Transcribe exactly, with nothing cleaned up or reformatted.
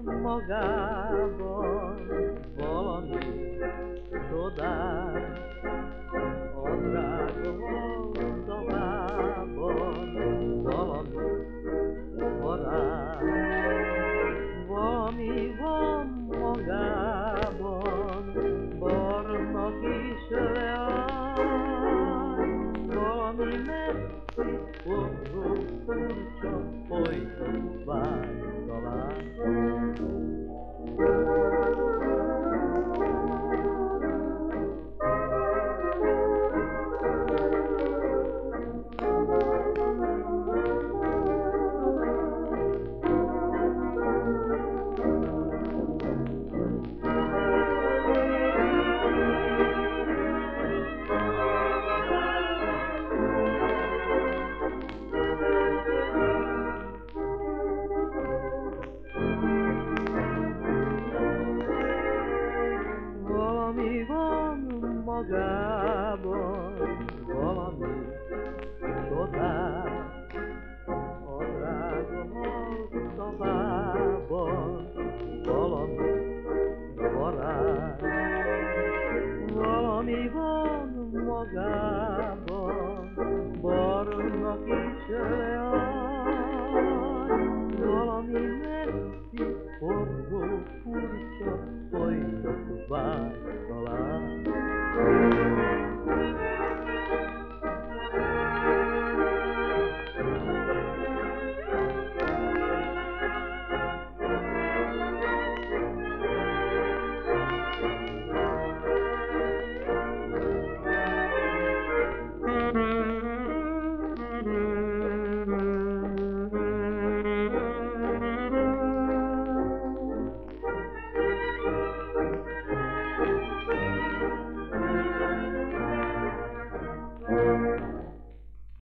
magában valami csodát, a drága szavában valami varázs. Valami van magában, barna kis leány, valami messzi, forró, furcsa, folyton vágy talán. Valami van magában, valami csodát, a drága halk szavát.